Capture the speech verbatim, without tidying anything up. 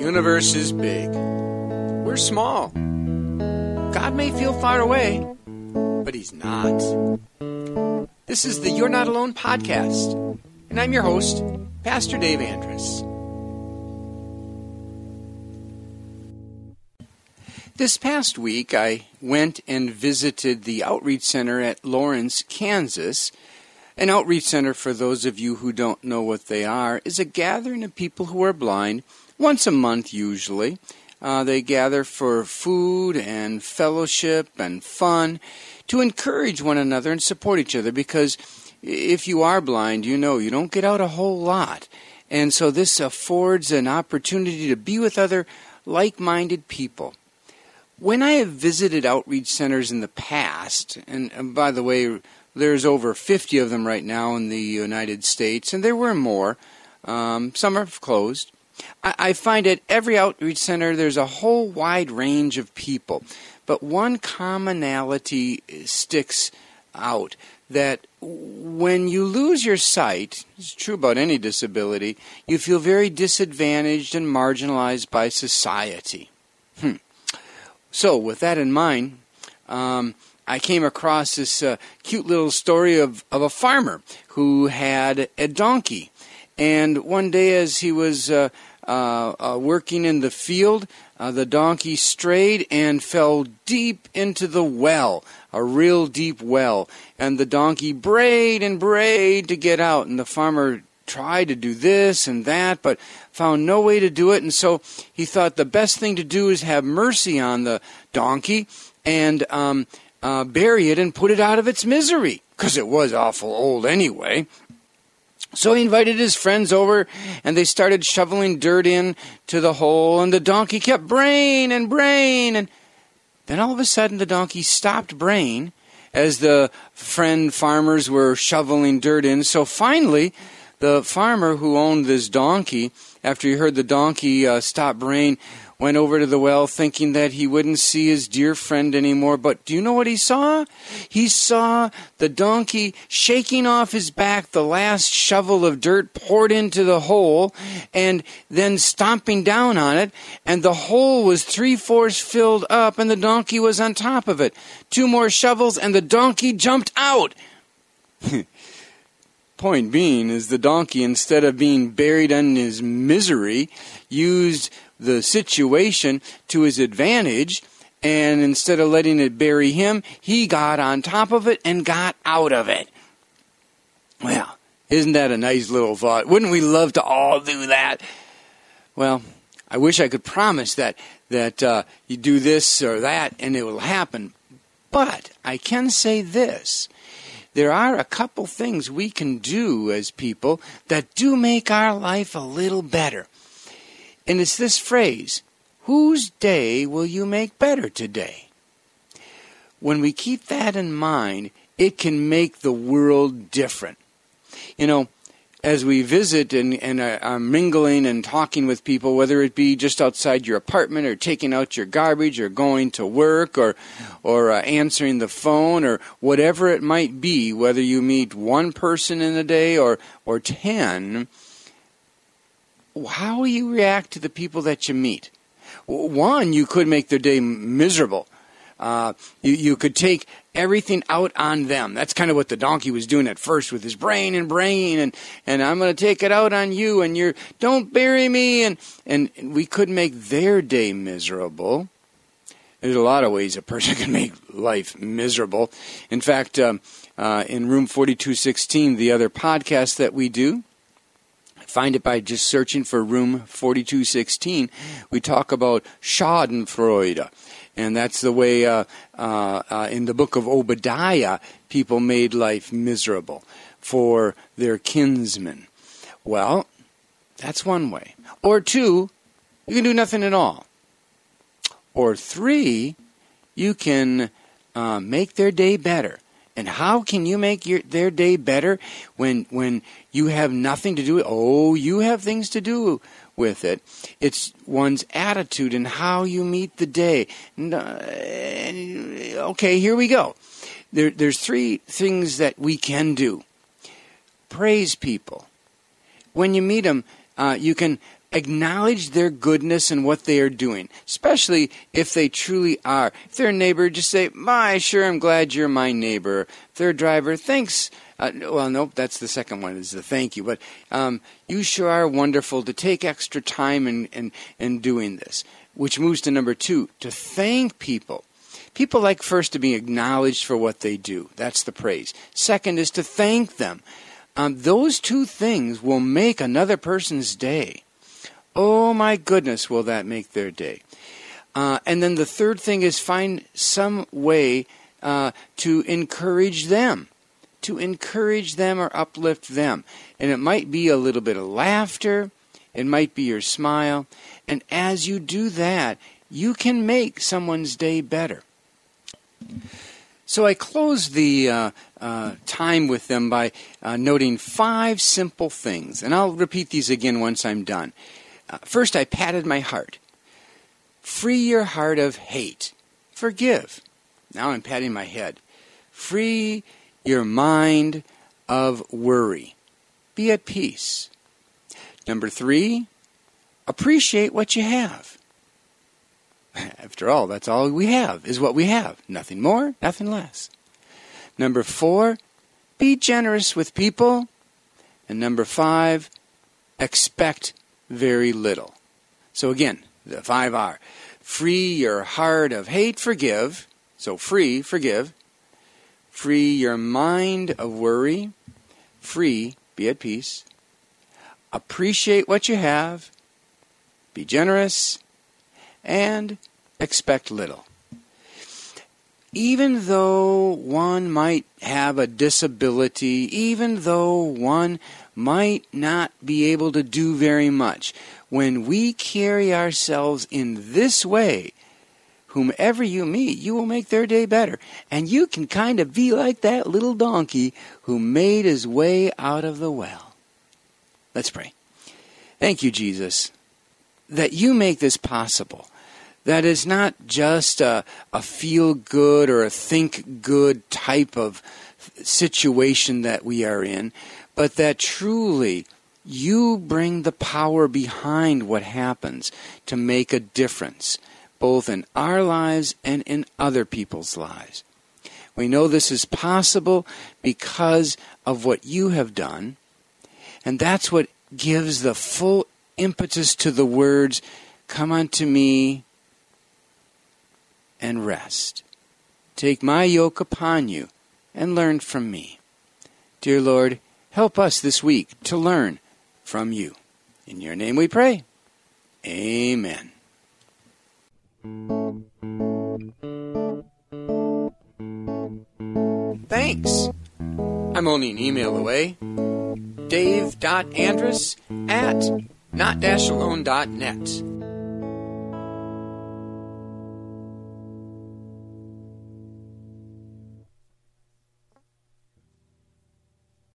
universe is big. We're small. God may feel far away, but He's not. This is the You're Not Alone podcast, and I'm your host, Pastor Dave Andrus. This past week, I went and visited the Outreach Center at Lawrence, Kansas. An outreach center, for those of you who don't know what they are, is a gathering of people who are blind, once a month usually. Uh, they gather for food and fellowship and fun to encourage one another and support each other, because if you are blind, you know you don't get out a whole lot. And so this affords an opportunity to be with other like-minded people. When I have visited outreach centers in the past, and, and by the way, there's over fifty of them right now in the United States, and there were more. Um, some are closed. I, I find at every outreach center there's a whole wide range of people, but one commonality sticks out, that when you lose your sight, it's true about any disability, you feel very disadvantaged and marginalized by society. Hmm. So, with that in mind, um, I came across this uh, cute little story of, of a farmer who had a donkey. And one day as he was uh, uh, uh, working in the field, uh, the donkey strayed and fell deep into the well, a real deep well. And the donkey brayed and brayed to get out. And the farmer tried to do this and that, but found no way to do it. And so he thought the best thing to do is have mercy on the donkey and um, uh, bury it and put it out of its misery, because it was awful old anyway. So he invited his friends over, and they started shoveling dirt in to the hole, and the donkey kept braying and braying, and then all of a sudden the donkey stopped braying as the friend farmers were shoveling dirt in. So finally, the farmer who owned this donkey, after he heard the donkey uh, stop braying, went over to the well thinking that he wouldn't see his dear friend anymore. But do you know what he saw? He saw the donkey shaking off his back the last shovel of dirt poured into the hole and then stomping down on it. And the hole was three-fourths filled up and the donkey was on top of it. Two more shovels and the donkey jumped out. Point being is the donkey, instead of being buried in his misery, used the situation to his advantage, and instead of letting it bury him, he got on top of it and got out of it. Well, isn't that a nice little thought? Wouldn't we love to all do that? Well, I wish I could promise that, that uh, you do this or that and it will happen. But I can say this. There are a couple things we can do as people that do make our life a little better. And it's this phrase, whose day will you make better today? When we keep that in mind, it can make the world different. You know, as we visit and, and are mingling and talking with people, whether it be just outside your apartment or taking out your garbage or going to work or or uh, answering the phone or whatever it might be, whether you meet one person in a day or, or ten, how will you react to the people that you meet? One, you could make their day miserable. Uh, you, you could take everything out on them. That's kind of what the donkey was doing at first with his brain and brain and, and I'm going to take it out on you and you're, don't bury me. And, and we could make their day miserable. There's a lot of ways a person can make life miserable. In fact, um, uh, in Room forty-two sixteen, the other podcast that we do, find it by just searching for Room forty-two sixteen, we talk about Schadenfreude. And that's the way uh, uh, uh, in the book of Obadiah, people made life miserable for their kinsmen. Well, that's one way. Or two, you can do nothing at all. Or three, you can uh, make their day better. And how can you make your, their day better when when you have nothing to do with it? Oh, you have things to do with it. It's one's attitude and how you meet the day. And, uh, okay, here we go. There, there's three things that we can do. Praise people. When you meet them, uh, you can Acknowledge their goodness and what they are doing, especially if they truly are. If they're a neighbor, just say, "My, sure, I'm glad you're my neighbor." If they're a driver, thanks. Uh, well, nope, that's the second one, is the thank you. But um, you sure are wonderful to take extra time in, in, in doing this, which moves to number two, to thank people. People like first to be acknowledged for what they do. That's the praise. Second is to thank them. Um, those two things will make another person's day. Oh my goodness, will that make their day. Uh, and then the third thing is find some way uh, to encourage them. To encourage them or uplift them. And it might be a little bit of laughter. It might be your smile. And as you do that, you can make someone's day better. So I close the uh, uh, time with them by uh, noting five simple things. And I'll repeat these again once I'm done. Uh, first, I patted my heart. Free your heart of hate. Forgive. Now I'm patting my head. Free your mind of worry. Be at peace. Number three, appreciate what you have. After all, that's all we have, is what we have. Nothing more, nothing less. Number four, be generous with people. And number five, expect very little. So again, the five are: free your heart of hate, forgive. So free, forgive. Free your mind of worry. Free, be at peace. Appreciate what you have. Be generous. And expect little. Even though one might have a disability, even though one might not be able to do very much, when we carry ourselves in this way, whomever you meet, you will make their day better. And you can kind of be like that little donkey who made his way out of the well. Let's pray. Thank you, Jesus, that you make this possible. That is not just a, a feel-good or a think-good type of situation that we are in, but that truly you bring the power behind what happens to make a difference, both in our lives and in other people's lives. We know this is possible because of what you have done, and that's what gives the full impetus to the words, "Come unto me and rest. Take my yoke upon you and learn from me." Dear Lord, help us this week to learn from you. In your name we pray. Amen. Thanks. I'm only an email away. Dave dot Andrus at not dash alone dot net.